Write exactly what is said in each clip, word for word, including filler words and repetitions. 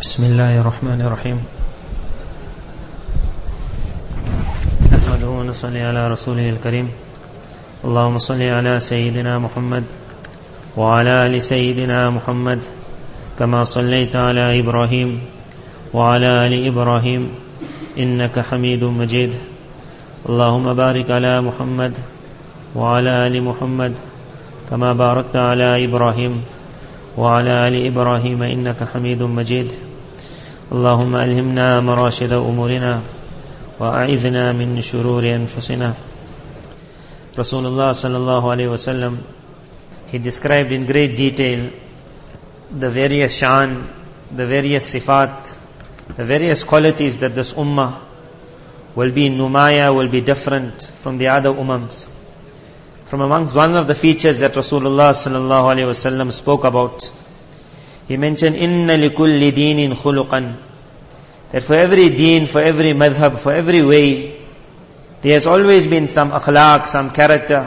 بسم الله الرحمن الرحيم نحمده ونصلي على رسوله الكريم اللهم صل على سيدنا محمد وعلى آل سيدنا محمد كما صليت على إبراهيم وعلى آل إبراهيم إنك حميد مجيد اللهم بارك على محمد وعلى آل محمد كما باركت على إبراهيم وعلى آل إبراهيم إنك حميد مجيد اللهم ألهمنا مراشد أمورنا وأعذنا من شرور أنفسنا. Rasulullah sallallahu alayhi wa sallam, he described in great detail the various shan, the various sifat, the various qualities that this ummah will be numaya, will be different from the other ummahs. From amongst one of the features that Rasulullah sallallahu alayhi wa sallam spoke about, he mentioned, Inna likulli deenin khuluqan, that for every deen, for every madhab, for every way, there has always been some akhlaq, some character,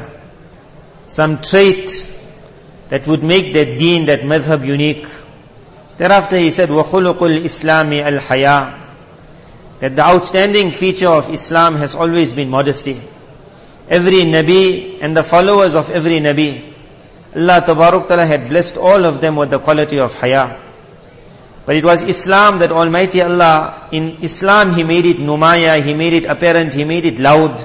some trait that would make that deen, that madhab unique. Thereafter he said, وَخُلُقُ الْإِسْلَامِ الْحَيَاءِ, that the outstanding feature of Islam has always been modesty. Every Nabi and the followers of every Nabi, Allah Tabaruk Ta'ala had blessed all of them with the quality of haya. But it was Islam that Almighty Allah, in Islam He made it numaya, He made it apparent, He made it loud.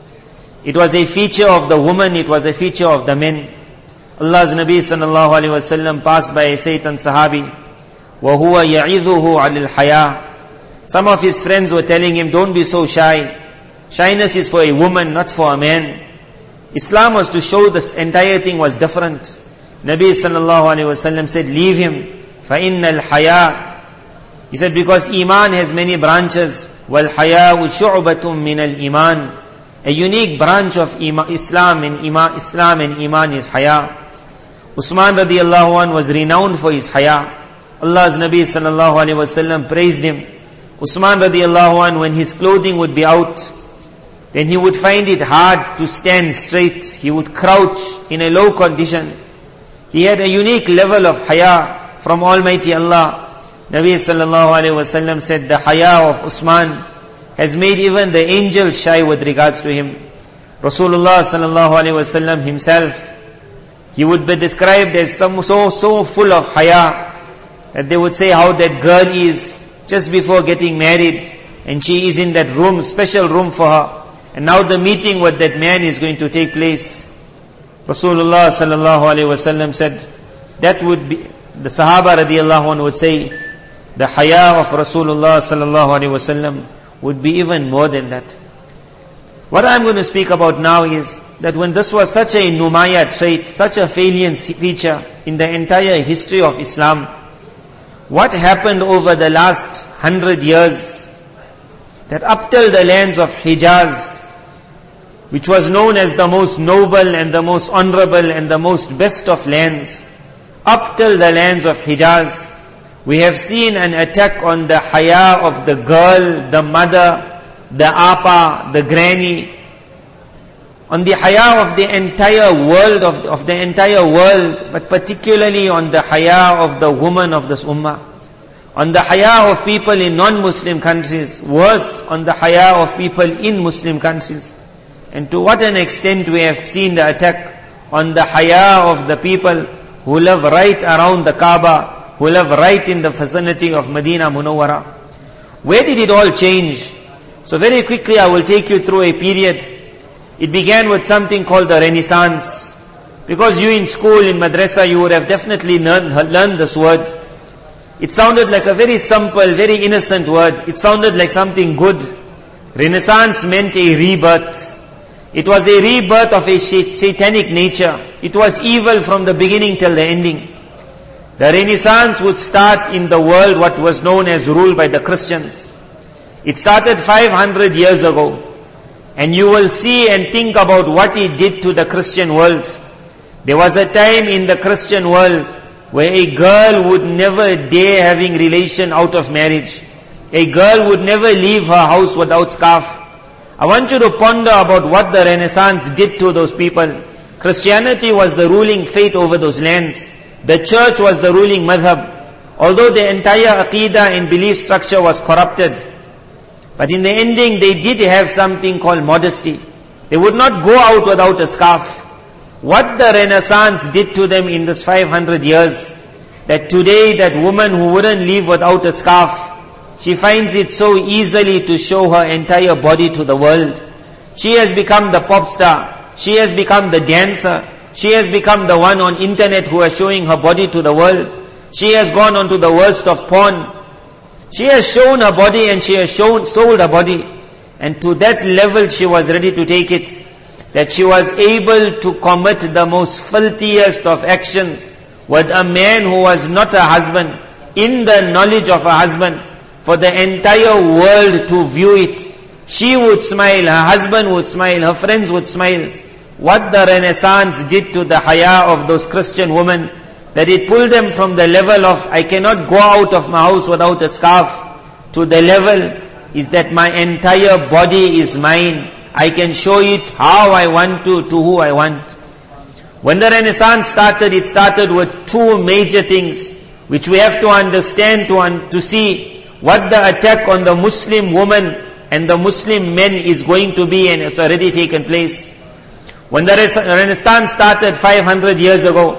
It was a feature of the woman, it was a feature of the men. Allah's Nabi sallallahu alayhi wa sallam passed by a Satan Sahabi, وَهُوَ يَعِذُهُ عَلِ الْحَيَاءِ. Some of his friends were telling him, don't be so shy. Shyness is for a woman, not for a man. Islam was to show this entire thing was different. Nabi sallallahu alayhi wa sallam said, leave him. فَإِنَّ الْحَيَاءِ. He said, because Iman has many branches. وَالْحَيَاءُ شُعْبَةٌ مِّنَ الْإِيمَانِ. A unique branch of Islam and Iman, Islam and Iman is haya. Usman radiallahu anh was renowned for his haya. Allah's Nabi sallallahu alayhi wa sallam praised him. Usman radiallahu anh, when his clothing would be out, then he would find it hard to stand straight. He would crouch in a low condition. He had a unique level of haya from Almighty Allah. Nabi sallallahu alayhi wa sallam said, the haya of Usman has made even the angels shy with regards to him. Rasulullah sallallahu alayhi wa sallam himself, he would be described as some so, so full of haya, that they would say how that girl is just before getting married, and she is in that room, special room for her. And now the meeting with that man is going to take place. Rasulullah sallallahu alayhi wa sallam said, that would be, the Sahaba radiallahu anhu would say, the haya of Rasulullah sallallahu alayhi wa sallam would be even more than that. What I'm going to speak about now is that when this was such a numaya trait, such a salient feature in the entire history of Islam, what happened over the last hundred years, that up till the lands of Hijaz, which was known as the most noble and the most honorable and the most best of lands, up till the lands of Hijaz, we have seen an attack on the haya of the girl, the mother, the apa, the granny, on the haya of the entire world, of, of the entire world, but particularly on the haya of the woman of this ummah, on the haya of people in non-Muslim countries, worse on the haya of people in Muslim countries. And to what an extent we have seen the attack on the haya of the people who live right around the Kaaba, who live right in the vicinity of Medina Munawwara. Where did it all change? So very quickly I will take you through a period. It began with something called the Renaissance. Because you in school, in madrasa, you would have definitely learned, learned this word. It sounded like a very simple, very innocent word. It sounded like something good. Renaissance meant a rebirth. It was a rebirth of a satanic nature. It was evil from the beginning till the ending. The Renaissance would start in the world what was known as rule by the Christians. It started five hundred years ago. And you will see and think about what it did to the Christian world. There was a time in the Christian world where a girl would never dare having relation out of marriage. A girl would never leave her house without scarf. I want you to ponder about what the Renaissance did to those people. Christianity was the ruling faith over those lands. The church was the ruling madhab. although the entire aqidah and belief structure was corrupted, but in the ending they did have something called modesty. They would not go out without a scarf. What the Renaissance did to them in this five hundred years, that today that woman who wouldn't live without a scarf, she finds it so easily to show her entire body to the world. She has become the pop star. She has become the dancer. She has become the one on internet who is showing her body to the world. She has gone on to the worst of porn. She has shown her body and she has shown, sold her body. And to that level she was ready to take it, that she was able to commit the most filthiest of actions with a man who was not a husband, in the knowledge of a husband, for the entire world to view it. She would smile, her husband would smile, her friends would smile. What the Renaissance did to the haya of those Christian women, that it pulled them from the level of, I cannot go out of my house without a scarf, to the level is that my entire body is mine. I can show it how I want to, to who I want. When the Renaissance started, it started with two major things, which we have to understand to, un- to see what the attack on the Muslim woman and the Muslim men is going to be, and it's already taken place. When the Renaissance started five hundred years ago,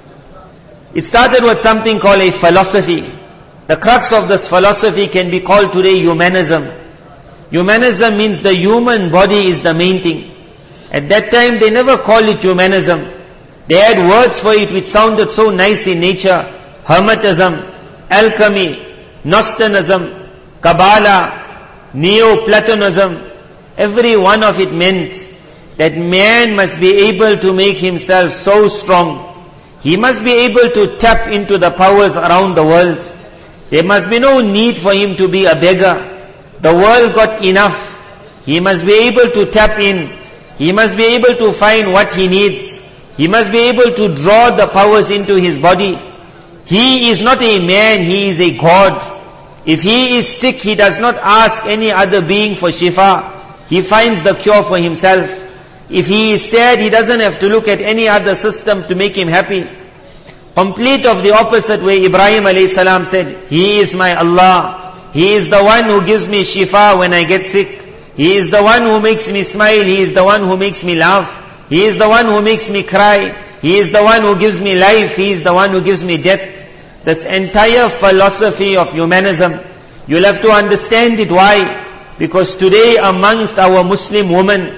it started with something called a philosophy. The crux of this philosophy can be called today humanism. Humanism means the human body is the main thing. At that time they never called it humanism. They had words for it which sounded so nice in nature. Hermetism, alchemy, Gnosticism, Kabbalah, Neoplatonism. Every one of it meant that man must be able to make himself so strong. He must be able to tap into the powers around the world. There must be no need for him to be a beggar. The world got enough. He must be able to tap in. He must be able to find what he needs. He must be able to draw the powers into his body. He is not a man, he is a God. If he is sick, he does not ask any other being for shifa. He finds the cure for himself. If he is sad, he doesn't have to look at any other system to make him happy. Complete of the opposite way, Ibrahim alayhi salam said, He is my Allah. He is the one who gives me shifa when I get sick. He is the one who makes me smile. He is the one who makes me laugh. He is the one who makes me cry. He is the one who gives me life. He is the one who gives me death. This entire philosophy of humanism, you'll have to understand it. Why? Because today amongst our Muslim women,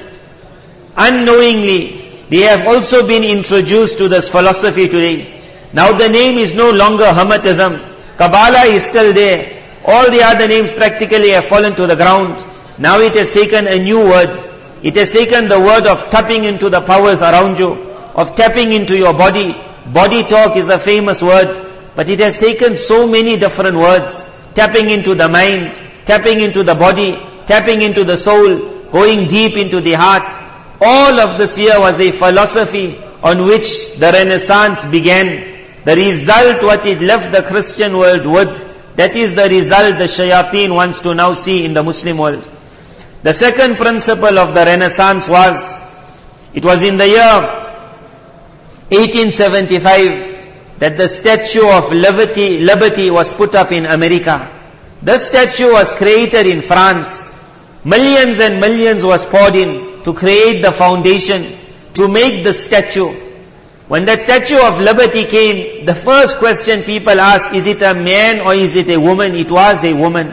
unknowingly, they have also been introduced to this philosophy today. Now the name is no longer Hermetism. Kabbalah is still there. All the other names practically have fallen to the ground. Now it has taken a new word. It has taken the word of tapping into the powers around you, of tapping into your body. Body talk is a famous word, but it has taken so many different words. Tapping into the mind, tapping into the body, tapping into the soul, going deep into the heart. All of this here was a philosophy on which the Renaissance began. The result what it left the Christian world with, that is the result the shayateen wants to now see in the Muslim world. The second principle of the Renaissance was, it was in the year eighteen seventy-five that the Statue of Liberty, Liberty was put up in America. This statue was created in France. Millions and millions was poured in to create the foundation, to make the statue. When that Statue of Liberty came, the first question people asked, is it a man or is it a woman? It was a woman.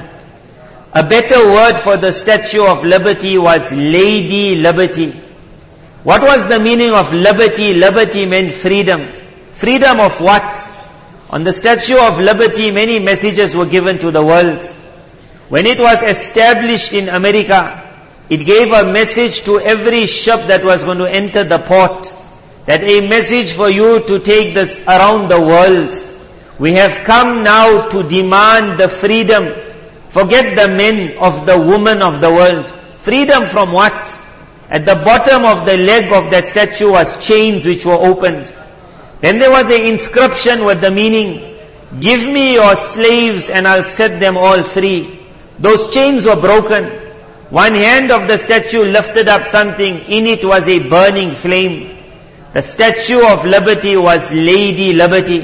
A better word for the Statue of Liberty was Lady Liberty. What was the meaning of liberty? Liberty meant freedom. Freedom of what? On the Statue of Liberty, many messages were given to the world. When it was established in America, it gave a message to every ship that was going to enter the port, that a message for you to take this around the world. We have come now to demand the freedom. Forget the men of the women of the world. Freedom from what? At the bottom of the leg of that statue was chains which were opened. Then there was an inscription with the meaning, give me your slaves and I'll set them all free. Those chains were broken. One hand of the statue lifted up something. In it was a burning flame. The Statue of Liberty was Lady Liberty.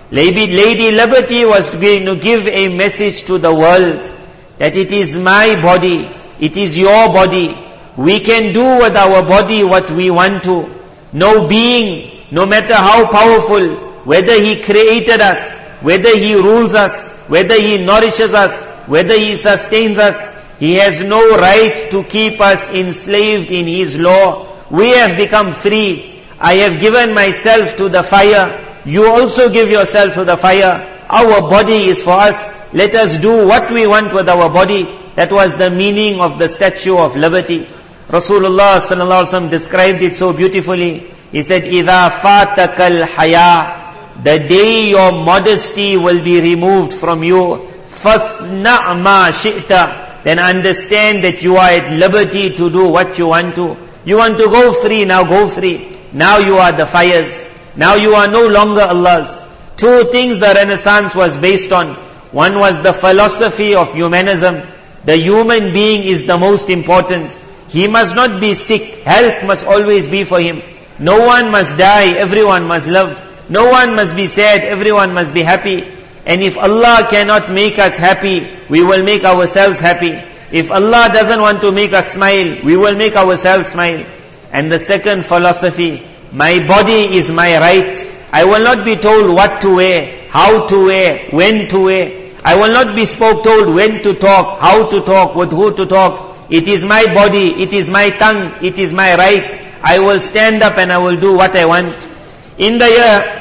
Lady, Lady Liberty was going to give a message to the world that it is my body, it is your body. We can do with our body what we want to. No being, no matter how powerful, whether he created us, whether he rules us, whether he nourishes us, whether he sustains us, he has no right to keep us enslaved in his law. We have become free. I have given myself to the fire. You also give yourself to the fire. Our body is for us. Let us do what we want with our body. That was the meaning of the Statue of Liberty. Rasulullah sallallahu alaihi wasallam described it so beautifully. He said, إِذَا فَاتَكَ الْحَيَاء, the day your modesty will be removed from you, فَاسْنَعْ مَا شِئْتَ, then understand that you are at liberty to do what you want to. You want to go free, now go free. Now you are the fires. Now you are no longer Allah's. Two things the Renaissance was based on. One was the philosophy of humanism. The human being is the most important. He must not be sick. Health must always be for him. No one must die. Everyone must live. No one must be sad. Everyone must be happy. And if Allah cannot make us happy, we will make ourselves happy. If Allah doesn't want to make us smile, we will make ourselves smile. And the second philosophy, my body is my right. I will not be told what to wear, how to wear, when to wear. I will not be spoke told when to talk, how to talk, with who to talk. It is my body, it is my tongue, it is my right. I will stand up and I will do what I want. In the year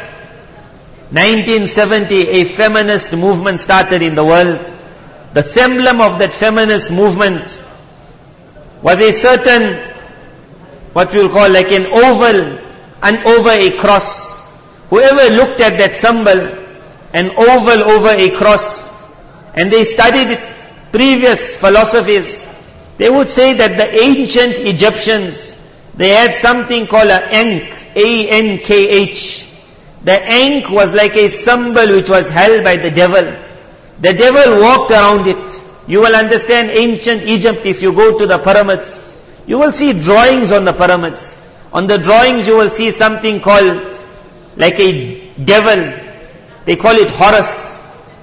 nineteen seventy, a feminist movement started in the world. The emblem of that feminist movement was a certain, what we'll call like an oval, and over a cross. Whoever looked at that symbol, an oval over a cross, and they studied previous philosophies, they would say that the ancient Egyptians, they had something called an ankh, A N K H. The ankh was like a symbol which was held by the devil. The devil walked around it. You will understand ancient Egypt if you go to the pyramids. You will see drawings on the pyramids. On the drawings you will see something called like a devil. They call it Horus.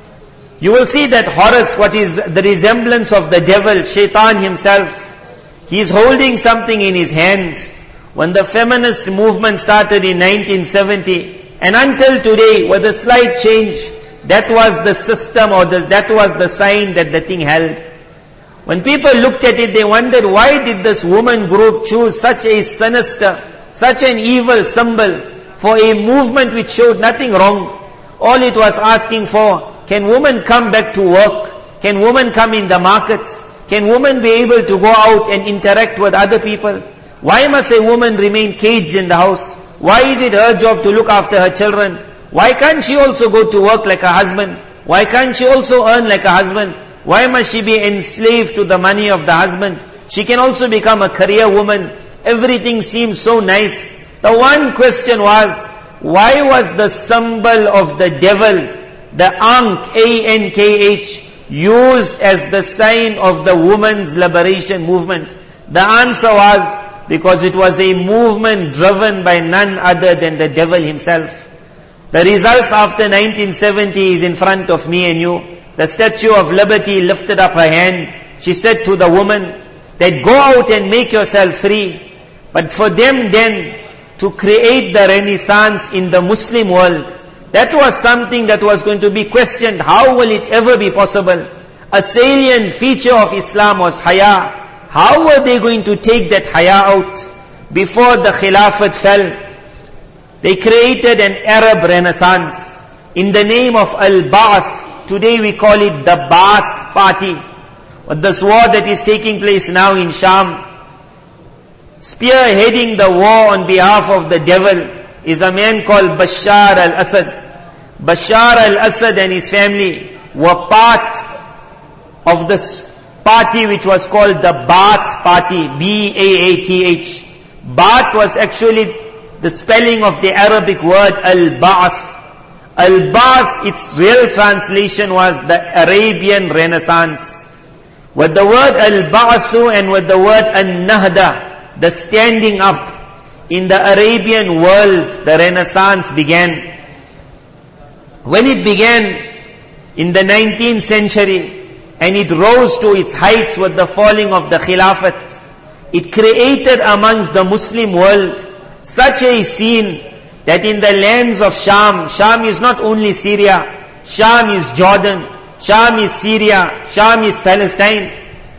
You will see that Horus, what is the resemblance of the devil, Shaitan himself. He is holding something in his hand. When the feminist movement started in nineteen seventy, and until today, with a slight change, that was the system or the, that was the sign that the thing held. When people looked at it, they wondered, why did this woman group choose such a sinister, such an evil symbol for a movement which showed nothing wrong? All it was asking for, can women come back to work? Can women come in the markets? Can women be able to go out and interact with other people? Why must a woman remain caged in the house? Why is it her job to look after her children? Why can't she also go to work like a husband? Why can't she also earn like a husband? Why must she be enslaved to the money of the husband? She can also become a career woman. Everything seems so nice. The one question was, why was the symbol of the devil, the Ankh, A N K H, used as the sign of the women's liberation movement? The answer was, because it was a movement driven by none other than the devil himself. The results after nineteen seventy is in front of me and you. The Statue of Liberty lifted up her hand. She said to the woman that go out and make yourself free. But for them then to create the Renaissance in the Muslim world, that was something that was going to be questioned. How will it ever be possible? A salient feature of Islam was haya. How were they going to take that haya out? Before the Khilafat fell, they created an Arab Renaissance in the name of Al-Ba'ath. Today we call it the Ba'ath Party. But this war that is taking place now in Sham, spearheading the war on behalf of the devil, is a man called Bashar al-Assad. Bashar al-Assad and his family were part of this party which was called the Ba'ath Party, B A A T H. Ba'ath was actually the spelling of the Arabic word Al-Ba'ath. Al-Ba'ath, its real translation was the Arabian Renaissance. With the word Al-Ba'athu and with the word Al-Nahda, the standing up, in the Arabian world, the Renaissance began. When it began in the nineteenth century, and it rose to its heights with the falling of the Khilafat, it created amongst the Muslim world such a scene that in the lands of Sham, Sham is not only Syria, Sham is Jordan, Sham is Syria, Sham is Palestine.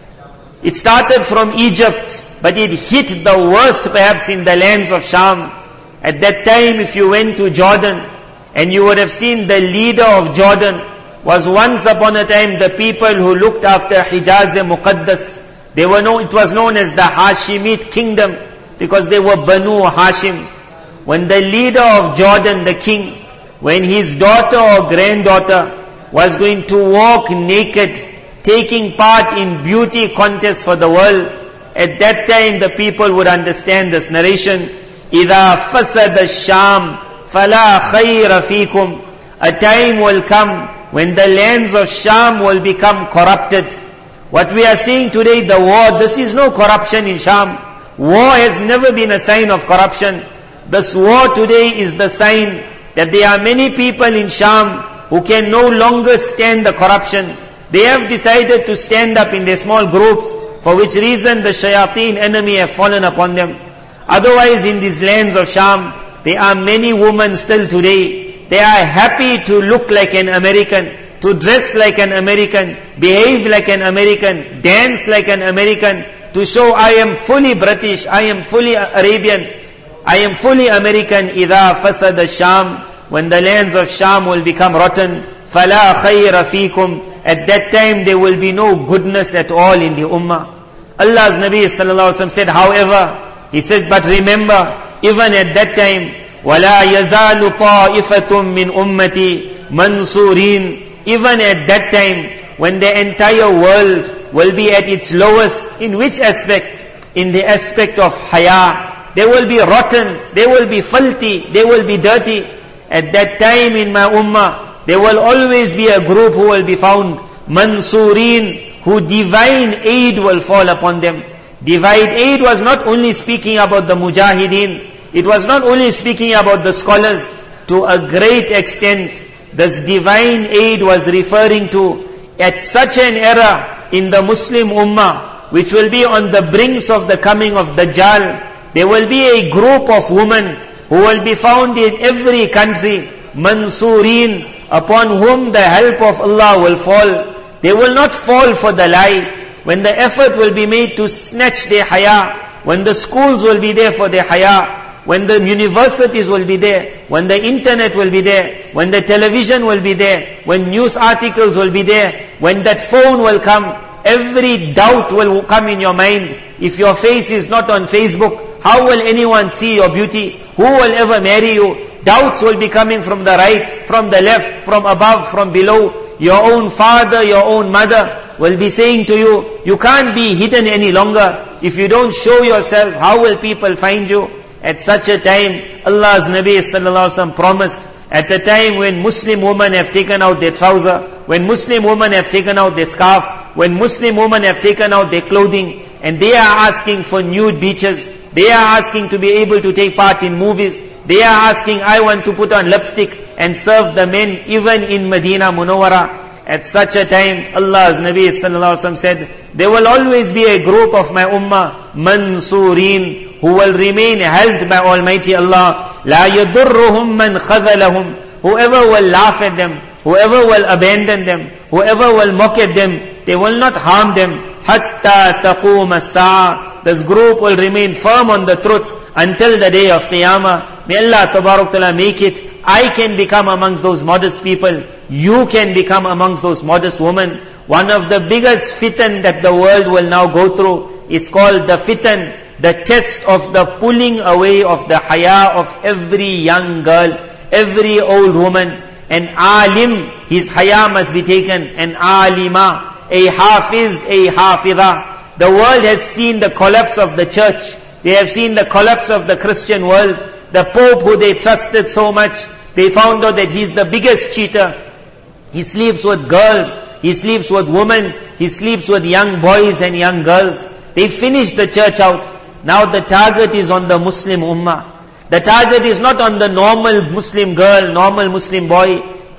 It started from Egypt, but it hit the worst perhaps in the lands of Sham. At that time, if you went to Jordan, and you would have seen the leader of Jordan was once upon a time the people who looked after Hijaz-e-Muqaddas. They were known, it was known as the Hashemite kingdom, because they were Banu Hashim. When the leader of Jordan, the king, when his daughter or granddaughter was going to walk naked, taking part in beauty contest for the world, at that time the people would understand this narration. إِذَا فَسَدَ الشَّامِ فَلَا خَيْرَ فِيكُمْ. A time will come when the lands of Sham will become corrupted. What we are seeing today, the war, this is no corruption in Sham. War has never been a sign of corruption. This war today is the sign that there are many people in Sham who can no longer stand the corruption. They have decided to stand up in their small groups, for which reason the shayateen enemy have fallen upon them. Otherwise, in these lands of Sham, there are many women still today. They are happy to look like an American, to dress like an American, behave like an American, dance like an American, to show I am fully British, I am fully Arabian, I am fully American. إِذَا فَسَدَ الشَّامِ. When the lands of Sham will become rotten, فَلَا خَيْرَ فِيكُمْ. At that time there will be no goodness at all in the ummah. Allah's Nabi sallallahu alaihi wasallam said, however, he said, but remember, even at that time, وَلَا يَزَالُ طَائِفَةٌ مِّنْ أُمَّتِي مَنْصُورِينَ. Even at that time, when the entire world will be at its lowest, in which aspect? In the aspect of haya. They will be rotten, they will be filthy, they will be dirty. At that time in my ummah, there will always be a group who will be found, Mansureen, who divine aid will fall upon them. Divine aid was not only speaking about the mujahideen, it was not only speaking about the scholars. To a great extent, this divine aid was referring to, at such an era in the Muslim ummah, which will be on the brinks of the coming of Dajjal, there will be a group of women who will be found in every country, Mansureen, upon whom the help of Allah will fall. They will not fall for the lie. When the effort will be made to snatch their haya, when the schools will be there for their haya, when the universities will be there, when the internet will be there, when the television will be there, when news articles will be there, when that phone will come, every doubt will come in your mind. If your face is not on Facebook, how will anyone see your beauty? Who will ever marry you? Doubts will be coming from the right, from the left, from above, from below. Your own father, your own mother will be saying to you, you can't be hidden any longer. If you don't show yourself, how will people find you? At such a time, Allah's Nabi sallallahu alaihi wasallam promised, at the time when Muslim women have taken out their trouser, when Muslim women have taken out their scarf, when Muslim women have taken out their clothing, and they are asking for nude beaches, they are asking to be able to take part in movies, they are asking, I want to put on lipstick and serve the men even in Medina Munawwara. At such a time, Allah's Nabi sallallahu alaihi wasallam said, there will always be a group of my ummah, Mansureen, who will remain helped by Almighty Allah. La yadurruhum man khadhalahum. Whoever will laugh at them, whoever will abandon them, whoever will mock at them, they will not harm them. Hatta taqum as-sa'a. This group will remain firm on the truth until the day of Qiyamah. May Allah Tabarak Ta'ala make it. I can become amongst those modest people. You can become amongst those modest women. One of the biggest fitan that the world will now go through is called the fitan, the test of the pulling away of the haya of every young girl, every old woman. An alim, his haya must be taken. An alima, a hafiz, a hafidha. The world has seen the collapse of the church. They have seen the collapse of the Christian world. The Pope who they trusted so much, they found out that he's the biggest cheater. He sleeps with girls, he sleeps with women, he sleeps with young boys and young girls. They finished the church out. Now the target is on the Muslim ummah. The target is not on the normal Muslim girl, normal Muslim boy.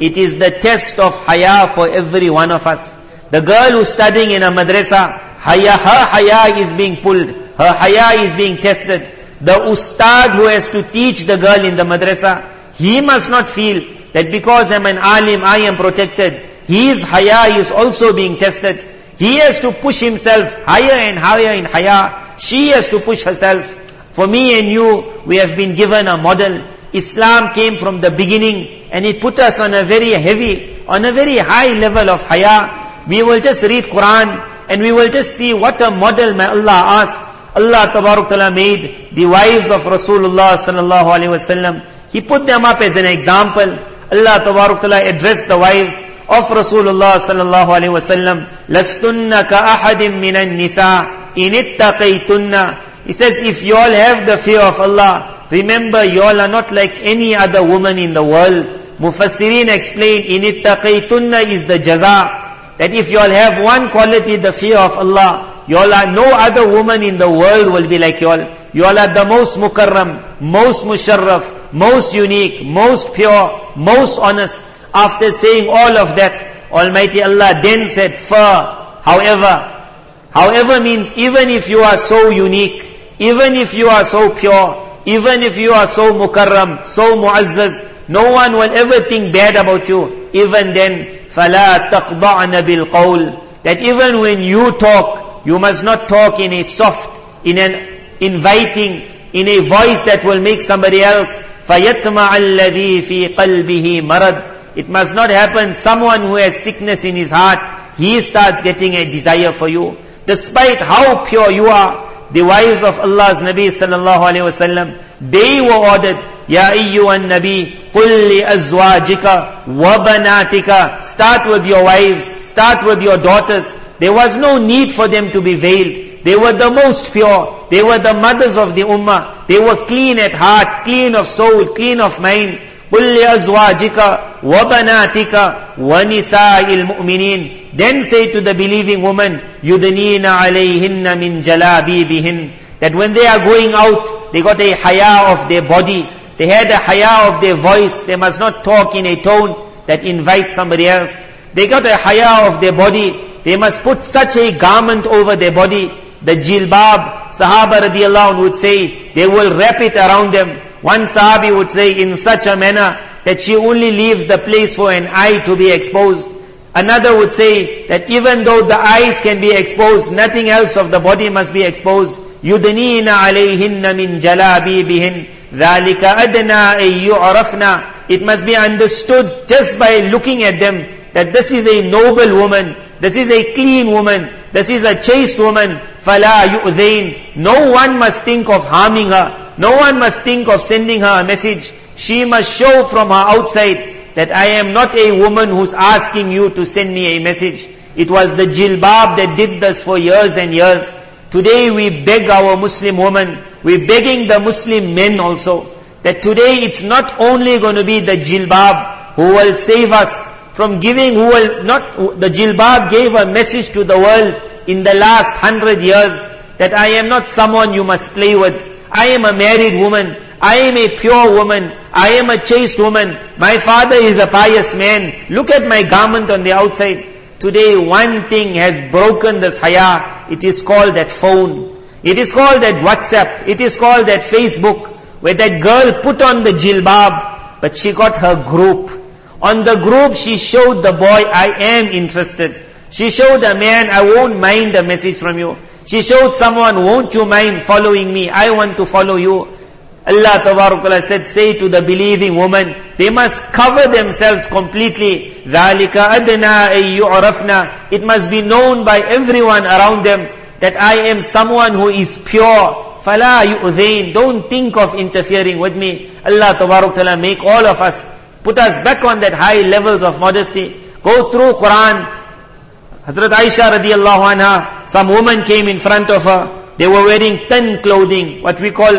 It is the test of haya for every one of us. The girl who's studying in a madrasa, haya, her haya is being pulled. Her haya is being tested. The ustad who has to teach the girl in the madrasa, he must not feel that because I'm an alim, I am protected. His haya is also being tested. He has to push himself higher and higher in haya. She has to push herself. For me and you, we have been given a model. Islam came from the beginning and it put us on a very heavy, on a very high level of haya. We will just read Quran and we will just see what a model may Allah asked. Allah Tabarak Ta'ala made the wives of Rasulullah Sallallahu Alaihi Wasallam. He put them up as an example. Allah Tabarak Ta'ala addressed the wives of Rasulullah Sallallahu Alaihi Wasallam. لَسْتُنَّ كَأَحَدٍ مِّنَ النِّسَاءِ إِنِ اتَّقَيْتُنَّ. He says, if you all have the fear of Allah, remember you all are not like any other woman in the world. Mufassirin explain, إِنِ اتَّقَيْتُنَّ is the jaza. That if you all have one quality, the fear of Allah, you all are, no other woman in the world will be like you all. You all are the most mukarram, most musharraf, most unique, most pure, most honest. After saying all of that, Almighty Allah then said, "For, however, however means even if you are so unique, even if you are so pure, even if you are so mukarram, so muazzaz, no one will ever think bad about you. Even then, فَلَا تَقْضَعْنَ بِالْقَوْلِ. That even when you talk, you must not talk in a soft, in an inviting, in a voice that will make somebody else. فَيَطْمَعَ الَّذِي فِي قَلْبِهِ مَرَضٍ. It must not happen. Someone who has sickness in his heart, he starts getting a desire for you. Despite how pure you are, the wives of Allah's Nabi sallallahu alaihi wasallam, they were ordered, Ya ayyuhan Nabi, qul li azwajika wa banatika. Start with your wives, start with your daughters. There was no need for them to be veiled. They were the most pure. They were the mothers of the ummah. They were clean at heart, clean of soul, clean of mind. قُلْ لِأَزْوَاجِكَ وَبَنَاتِكَ وَنِسَاءِ الْمُؤْمِنِينَ. Then say to the believing woman, يُدْنِينَ عَلَيْهِنَّ مِنْ جَلَابِيبِهِنَّ. That when they are going out, they got a haya of their body. They had a haya of their voice. They must not talk in a tone that invites somebody else. They got a haya of their body. They must put such a garment over their body. The jilbab, Sahaba radiallahu anhu would say, they will wrap it around them. One Sahabi would say in such a manner that she only leaves the place for an eye to be exposed. Another would say that even though the eyes can be exposed, nothing else of the body must be exposed. يُدْنِينَ عَلَيْهِنَّ مِنْ جَلَابِيبِهِنَّ ذَلِكَ أَدْنَا أَن يُعْرَفْنَا. It must be understood just by looking at them that this is a noble woman, this is a clean woman, this is a chaste woman. فَلَا يُؤْذَيْنَ. No one must think of harming her. No one must think of sending her a message. She must show from her outside that I am not a woman who's asking you to send me a message. It was the jilbab that did this for years and years. Today we beg our Muslim women, we're begging the Muslim men also, that today it's not only going to be the jilbab who will save us from giving, who will not, the jilbab gave a message to the world in the last hundred years, that I am not someone you must play with. I am a married woman. I am a pure woman. I am a chaste woman. My father is a pious man. Look at my garment on the outside. Today one thing has broken this haya. It is called that phone. It is called that WhatsApp. It is called that Facebook, where that girl put on the jilbab, but she got her group. On the group she showed the boy, I am interested. She showed a man, I won't mind a message from you. She showed someone, won't you mind following me? I want to follow you. Allah Ta'ala said, say to the believing woman, they must cover themselves completely. ذَلِكَ أَدْنَا أَن يُعْرَفْنَا. It must be known by everyone around them that I am someone who is pure. فَلَا يُؤْذَيْنَ. Don't think of interfering with me. Allah Ta'ala make all of us, put us back on that high levels of modesty. Go through Quran. Hazrat Aisha radiallahu anha, some woman came in front of her. They were wearing thin clothing, what we call,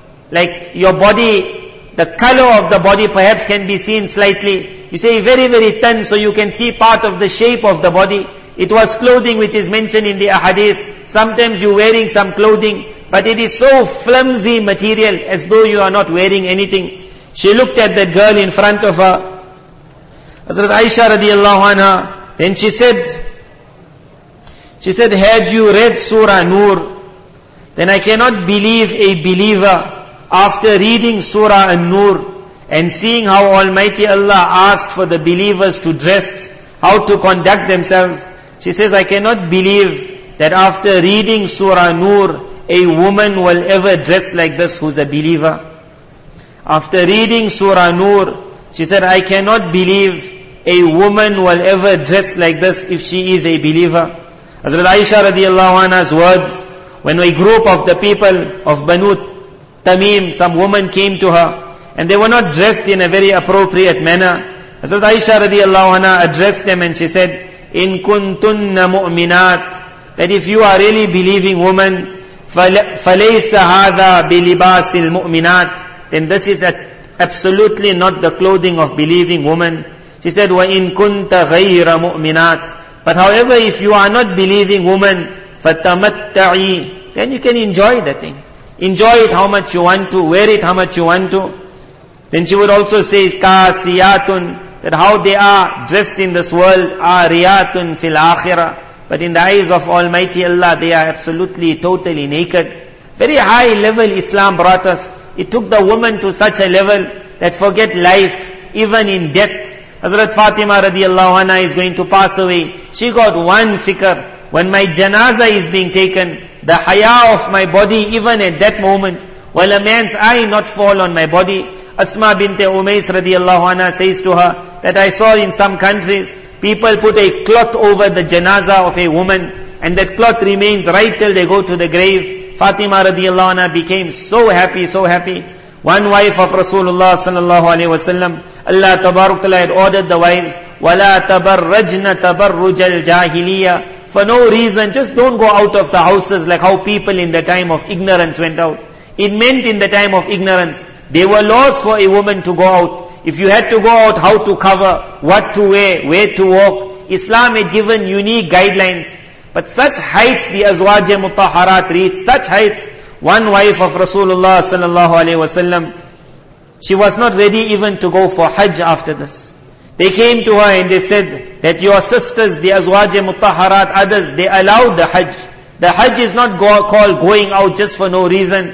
like your body, the color of the body perhaps can be seen slightly. You say very, very thin, so you can see part of the shape of the body. It was clothing which is mentioned in the ahadith. Sometimes you're wearing some clothing, but it is so flimsy material, as though you are not wearing anything. She looked at that girl in front of her. Hazrat Aisha radiallahu anha, then she said, she said, had you read Surah Nur, then I cannot believe a believer after reading Surah An-Nur and seeing how Almighty Allah asked for the believers to dress, how to conduct themselves. She says, I cannot believe that after reading Surah Nur, a woman will ever dress like this who's a believer. After reading Surah Nur, she said, I cannot believe a woman will ever dress like this if she is a believer. Hazrat Aisha radiallahu anha's words, when a group of the people of Banu Tamim, some woman came to her, and they were not dressed in a very appropriate manner. Hazrat Aisha radiallahu anha addressed them and she said, In kuntunna mu'minat, that if you are really believing woman, فَلَيْسَ هَذَا بِلِبَاسِ الْمُؤْمِنَاتِ, then this is absolutely not the clothing of believing woman. She said, وَإِن كُنْتَ غَيْرَ مُؤْمِنَاتِ, but however, if you are not believing woman, فَتَمَتَّعِي, then you can enjoy the thing. Enjoy it how much you want to, wear it how much you want to. Then she would also say, كَاسِيَاتٌ, that how they are dressed in this world, آرِيَاتٌ فِي الْآخِرَةِ, but in the eyes of Almighty Allah, they are absolutely, totally naked. Very high level Islam brought us. It took the woman to such a level that forget life, even in death. Hazrat Fatima radiallahu anha is going to pass away. She got one fikr. When my janazah is being taken, the haya of my body, even at that moment, while a man's eye not fall on my body. Asma bint Umais radiallahu anha says to her, that I saw in some countries, people put a cloth over the janazah of a woman, and that cloth remains right till they go to the grave. Fatima radiallahu anha became so happy, so happy. One wife of Rasulullah sallallahu alaihi wasallam, Allah tabarak ta'ala had ordered the wives, وَلَا تَبَرَّجْنَ تَبَرُّجَ الْجَاهِلِيَّةِ, for no reason, just don't go out of the houses like how people in the time of ignorance went out. It meant in the time of ignorance, there were laws for a woman to go out. If you had to go out, how to cover, what to wear, where to walk. Islam had given unique guidelines. But such heights the Azwaj Mutahharat reached, such heights. One wife of Rasulullah sallallahu alaihi wasallam, she was not ready even to go for Hajj after this. They came to her and they said that your sisters, the Azwaj Mutahharat, others, they allowed the Hajj. The Hajj is not go, called going out just for no reason.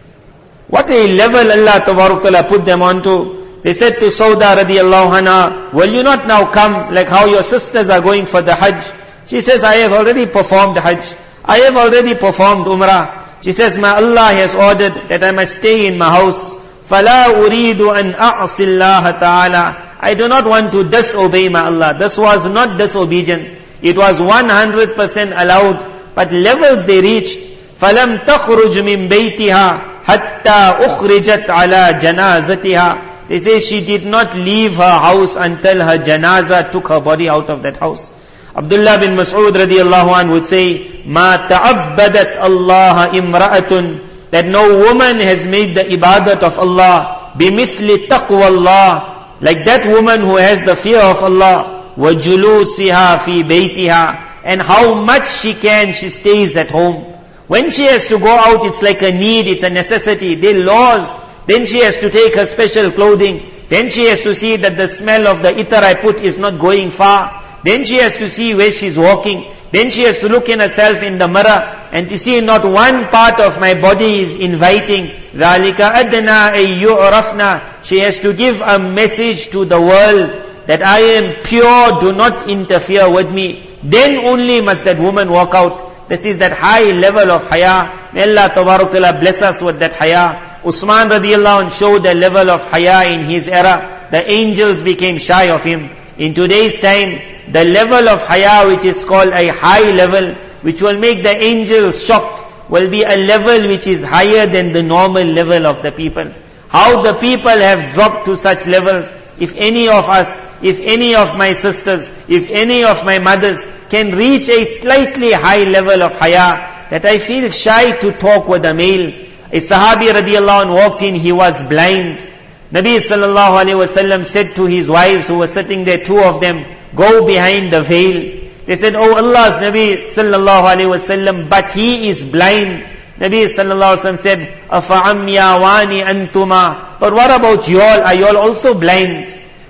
What a level Allah Tabarak Ta'ala put them onto. They said to Sauda radiallahu anha, will you not now come like how your sisters are going for the Hajj? She says, I have already performed Hajj. I have already performed Umrah. She says, my Allah has ordered that I must stay in my house. فَلَا أُرِيدُ أَنْ أَعْصِ اللَّهَ تَعَالَى, I do not want to disobey my Allah. This was not disobedience. It was one hundred percent allowed. But levels they reached. فَلَمْ تَخْرُجْ مِنْ بَيْتِهَا حَتَّى أُخْرِجَتْ عَلَى جَنَازَتِهَا. They say she did not leave her house until her janazah took her body out of that house. Abdullah bin Mas'ud radiallahu anh would say, مَا تَعَبَّدَتْ اللَّهَ إِمْرَأَةٌ, that no woman has made the ibadat of Allah بِمِثْلِ تَقْوَى اللَّهِ, like that woman who has the fear of Allah, وَجُلُوسِهَا فِي بَيْتِهَا, and how much she can, she stays at home. When she has to go out, it's like a need, it's a necessity. There are laws. Then she has to take her special clothing. Then she has to see that the smell of the itar I put is not going far. Then she has to see where she's walking. Then she has to look in herself in the mirror and to see not one part of my body is inviting. ذَلِكَ أَدْنَا أَن يُعْرَفْنَا. She has to give a message to the world that I am pure, do not interfere with me. Then only must that woman walk out. This is that high level of haya. May Allah Tabarak Ta'ala bless us with that haya. Usman radiallahu anh showed a level of haya in his era. The angels became shy of him. In today's time, the level of haya which is called a high level, which will make the angels shocked, will be a level which is higher than the normal level of the people. How the people have dropped to such levels. If any of us, if any of my sisters, if any of my mothers can reach a slightly high level of haya, that I feel shy to talk with a male. A Sahabi radiallahu anh walked in, he was blind. Nabi sallallahu alayhi wa sallam said to his wives who were sitting there, two of them, go behind the veil. They said, oh Allah's Nabi sallallahu alayhi wa sallam, but he is blind. Nabi sallallahu alayhi wa sallam said, أَفَعَمْيَاوَانِ أَنْتُمَا, but what about you all? Are you all also blind?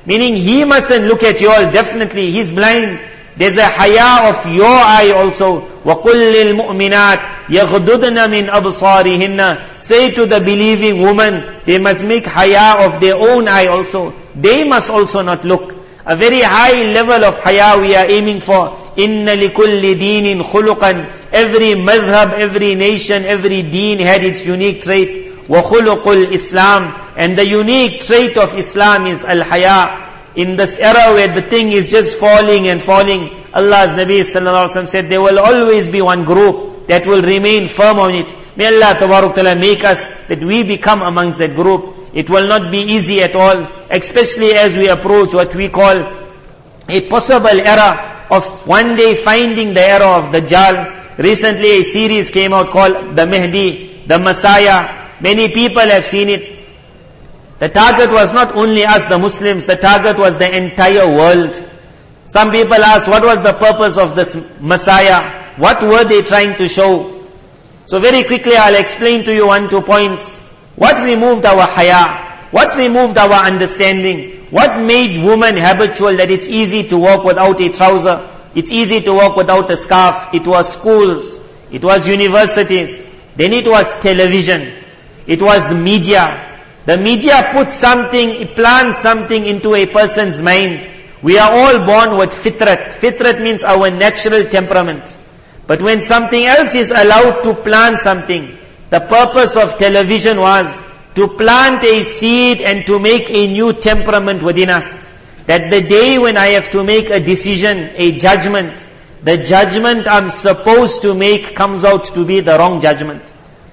Meaning he mustn't look at you all, definitely, he's blind. There's a haya of your eye also. وَقُلْ لِلْمُؤْمِنَاتِ يَغْضُضْنَ مِنْ أَبْصَارِهِنَّ Say to the believing woman, they must make haya of their own eye also. They must also not look. A very high level of haya we are aiming for. إِنَّ لِكُلِّ دِينٍ خُلُقًا Every madhab, every nation, every deen had its unique trait. وَخُلُقُ الْإِسْلَامِ And the unique trait of Islam is al-haya. In this era where the thing is just falling and falling, Allah's Nabi sallallahu alaihi wasallam said, there will always be one group that will remain firm on it. May Allah tabarak ta'ala make us that we become amongst that group. It will not be easy at all, especially as we approach what we call a possible era of one day finding the era of Dajjal. Recently a series came out called The Mahdi, The Messiah. Many people have seen it. The target was not only us, the Muslims, the target was the entire world. Some people ask, what was the purpose of this Messiah? What were they trying to show? So very quickly I'll explain to you one, two points. What removed our haya? What removed our understanding? What made women habitual that it's easy to walk without a trouser? It's easy to walk without a scarf? It was schools. It was universities. Then it was television. It was the media. The media put something, it plants something into a person's mind. We are all born with fitrat. Fitrat means our natural temperament. But when something else is allowed to plant something, the purpose of television was to plant a seed and to make a new temperament within us. That the day when I have to make a decision, a judgment, the judgment I'm supposed to make comes out to be the wrong judgment.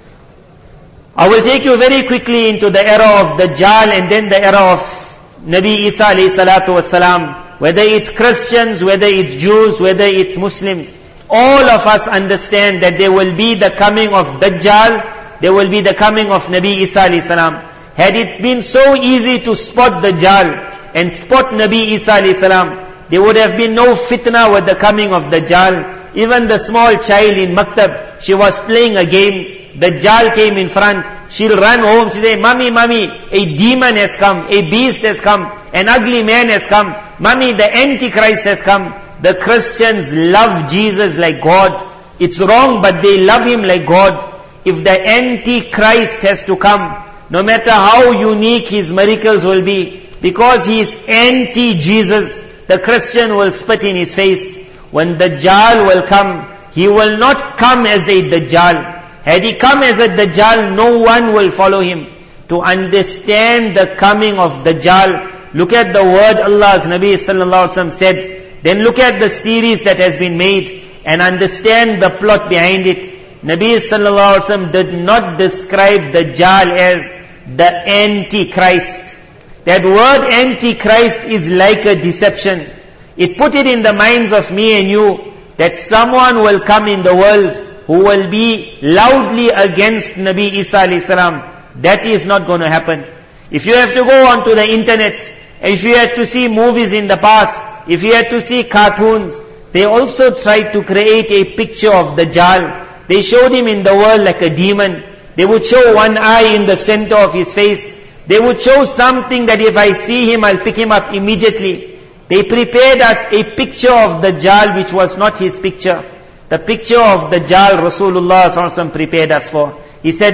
I will take you very quickly into the era of Dajjal and then the era of Nabi Isa alayhi salatu wasalam. Whether it's Christians, whether it's Jews, whether it's Muslims, all of us understand that there will be the coming of Dajjal, there will be the coming of Nabi Isa alayhi salam. Had it been so easy to spot Dajjal and spot Nabi Isa alayhi salam, there would have been no fitna with the coming of Dajjal. Even the small child in Maktab, she was playing a game. Dajjal came in front. She'll run home. She'll say, Mommy, Mommy, a demon has come. A beast has come. An ugly man has come. Mommy, the Antichrist has come. The Christians love Jesus like God. It's wrong, but they love Him like God. If the Antichrist has to come, no matter how unique His miracles will be, because He is anti-Jesus, the Christian will spit in his face. When Dajjal will come, he will not come as a Dajjal. Had he come as a Dajjal, no one will follow him. To understand the coming of Dajjal, look at the word Allah's Nabi sallallahu alaihi wasallam said. Then look at the series that has been made and understand the plot behind it. Nabi sallallahu alaihi wasallam did not describe Dajjal as the Antichrist. That word Antichrist is like a deception. It put it in the minds of me and you that someone will come in the world who will be loudly against Nabi Isa alayhi salam. That is not going to happen. If you have to go onto the internet, if you had to see movies in the past, if you had to see cartoons, they also tried to create a picture of Dajjal. They showed him in the world like a demon. They would show one eye in the center of his face. They would show something that if I see him, I'll pick him up immediately. They prepared us a picture of Dajjal which was not his picture. The picture of Dajjal Rasulullah sallallahu alaihi wasallam prepared us for. He said,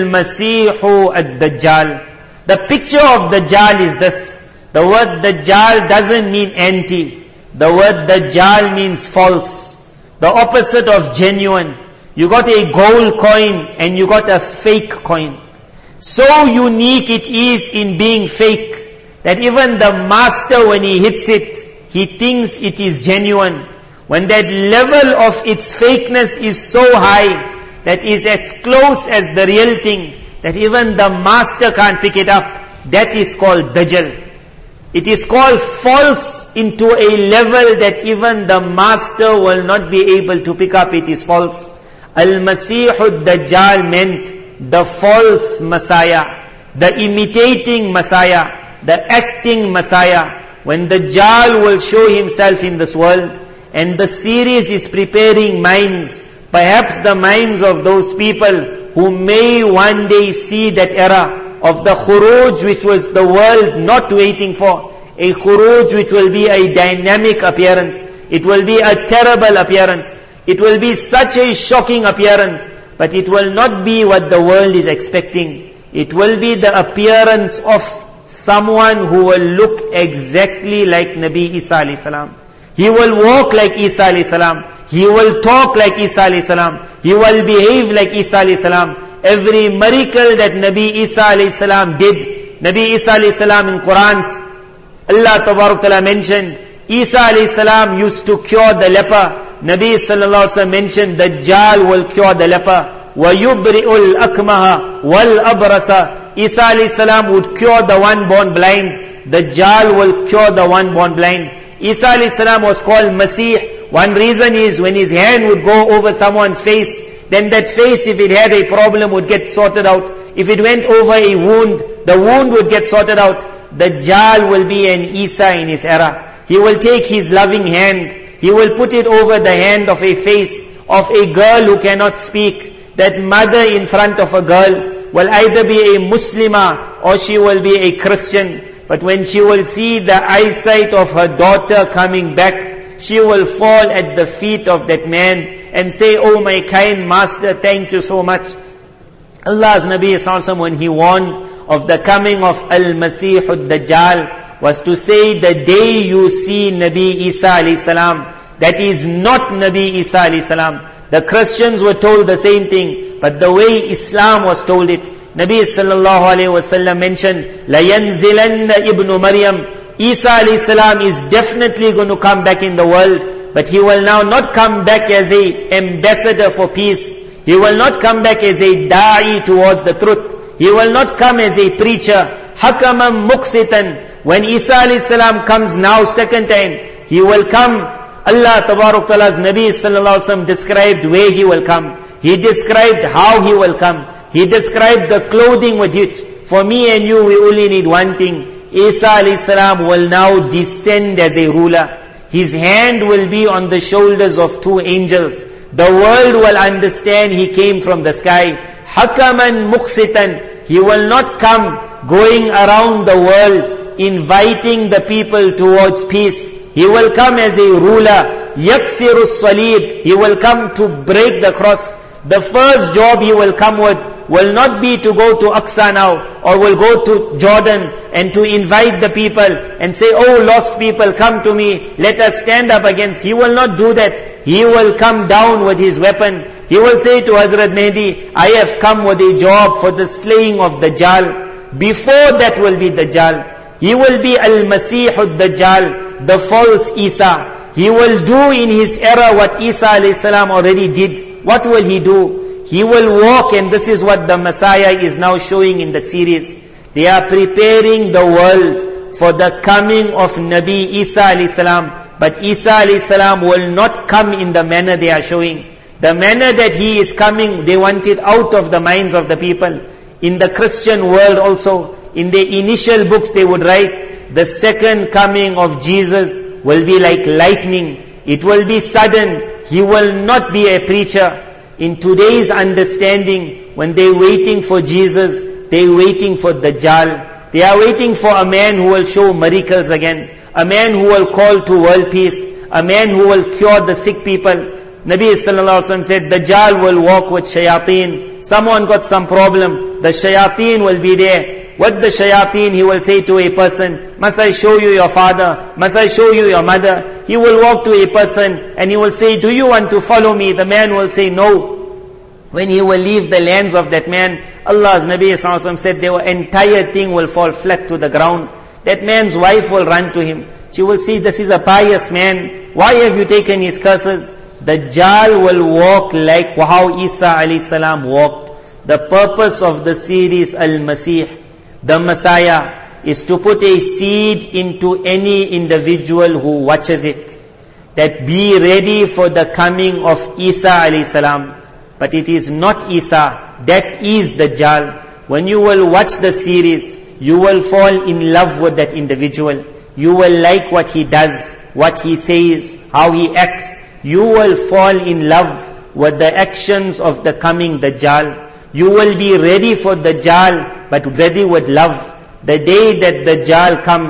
Al-Masihu ad-Dajjal. The picture of Dajjal is this. The word Dajjal doesn't mean anti. The word Dajjal means false. The opposite of genuine. You got a gold coin and you got a fake coin. So unique it is in being fake that even the master, when he hits it, he thinks it is genuine. When that level of its fakeness is so high, that is as close as the real thing, that even the master can't pick it up, that is called Dajjal. It is called false into a level that even the master will not be able to pick up. It is false. Al-Masihud Dajjal meant the false Messiah, the imitating Messiah, the acting Messiah. When Dajjal will show himself in this world, and the series is preparing minds, perhaps the minds of those people who may one day see that era of the khuruj which was the world not waiting for, a khuruj which will be a dynamic appearance. It will be a terrible appearance. It will be such a shocking appearance, but it will not be what the world is expecting. It will be the appearance of someone who will look exactly like Nabi Isa alayhi salam. He will walk like Isa alayhi salam. He will talk like Isa alayhi salam. He will behave like Isa alayhi salam. Every miracle that Nabi Isa alayhi salam did, Nabi Isa alayhi salam in Quran, Allah Tabarak Ta'ala mentioned, Isa alayhi salam used to cure the leper. Nabi sallallahu alaihi wasallam mentioned, Dajjal will cure the leper. وَيُبْرِئُ الْأَكْمَهَ وَالْأَبْرَسَ. Isa alayhi salam would cure the one born blind. Dajjal will cure the one born blind. Isa alayhi salam was called Masih. One reason is when his hand would go over someone's face, then that face, if it had a problem, would get sorted out. If it went over a wound, the wound would get sorted out. Dajjal will be an Isa in his era. He will take his loving hand, he will put it over the hand of a face of a girl who cannot speak. That mother in front of a girl will either be a Muslimah or she will be a Christian. But when she will see the eyesight of her daughter coming back, she will fall at the feet of that man and say, "Oh my kind master, thank you so much." Allah's Nabi sallallahu alaihi wasallam, when he warned of the coming of Al-Masih Ad-Dajjal, was to say, the day you see Nabi Isa alayhi salam, that is not Nabi Isa alayhi salam. The Christians were told the same thing, but the way Islam was told it, Nabi sallallahu alayhi wasallam mentioned, لَيَنْزِلَنَّ ibn Maryam. Isa alayhi salam is definitely going to come back in the world, but he will now not come back as a ambassador for peace. He will not come back as a da'i towards the truth. He will not come as a preacher. Hakaman muqsitan. When Isa alayhi salam comes now second time, he will come. Allah Tabarak Ta'ala's Nabi sallallahu alaihi wasallam described where he will come. He described how he will come. He described the clothing with it. For me and you, we only need one thing. Isa alayhi salam will now descend as a ruler. His hand will be on the shoulders of two angels. The world will understand he came from the sky. Hakaman muqsitan. He will not come going around the world inviting the people towards peace. He will come as a ruler. Yaksiru salib. He will come to break the cross. The first job he will come with will not be to go to Aqsa now, or will go to Jordan and to invite the people and say, "Oh lost people, come to me, let us stand up against." He will not do that. He will come down with his weapon. He will say to Hazrat Mehdi, "I have come with a job for the slaying of Dajjal." Before that will be Dajjal. He will be Al-Masih Ad-Dajjal, the false Isa. He will do in his era what Isa alayhi salam already did. What will he do? He will walk, and this is what the Messiah is now showing in that series. They are preparing the world for the coming of Nabi Isa alayhi salam. But Isa alayhi salam will not come in the manner they are showing. The manner that he is coming, they want it out of the minds of the people. In the Christian world also, in the initial books they would write, the second coming of Jesus will be like lightning. It will be sudden. He will not be a preacher. In today's understanding, when they're waiting for Jesus, they're waiting for Dajjal. They are waiting for a man who will show miracles again. A man who will call to world peace. A man who will cure the sick people. Nabi sallallahu alaihi wasallam said, Dajjal will walk with shayateen. Someone got some problem, the shayateen will be there. What the shayateen, he will say to a person, "Must I show you your father? Must I show you your mother?" He will walk to a person and he will say, "Do you want to follow me?" The man will say, "No." When he will leave the lands of that man, Allah's Nabi sallallahu alaihi wasallam said, the entire thing will fall flat to the ground. That man's wife will run to him. She will say, "This is a pious man. Why have you taken his curses?" Dajjal will walk like how Isa alayhi salam walked. The purpose of the series Al-Masih, the Messiah, is to put a seed into any individual who watches it. That be ready for the coming of Isa alayhi salam. But it is not Isa, that is Dajjal. When you will watch the series, you will fall in love with that individual. You will like what he does, what he says, how he acts. You will fall in love with the actions of the coming Dajjal. You will be ready for Dajjal, but ready with love. The day that Dajjal comes,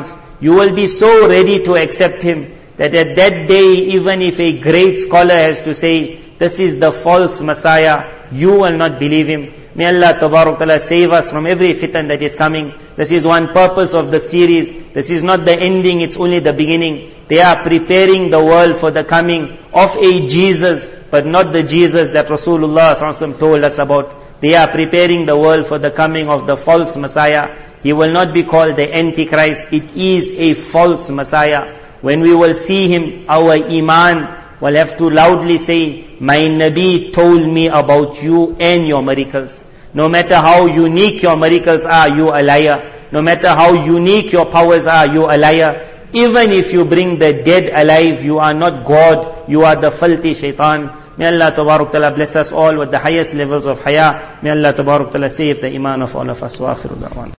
You will be so ready to accept him that at that day, even if a great scholar has to say, this is the false Messiah, you will not believe him. May Allah Tabarak Ta'ala save us from every fitan that is coming. This is one purpose of the series. This is not the ending, it's only the beginning. They are preparing the world for the coming of a Jesus, but not the Jesus that Rasulullah Sallallahu Alaihi Wasallam told us about. They are preparing the world for the coming of the false Messiah. He will not be called the Antichrist. It is a false Messiah. When we will see him, our iman will have to loudly say, my Nabi told me about you and your miracles. No matter how unique your miracles are, you a liar. No matter how unique your powers are, you a liar. Even if you bring the dead alive, you are not God, you are the filthy shaitan. May Allah Tabarak Ta'ala bless us all with the highest levels of haya. May Allah Tabarak Ta'ala save the iman of all of us. Wa akhiru da'wan.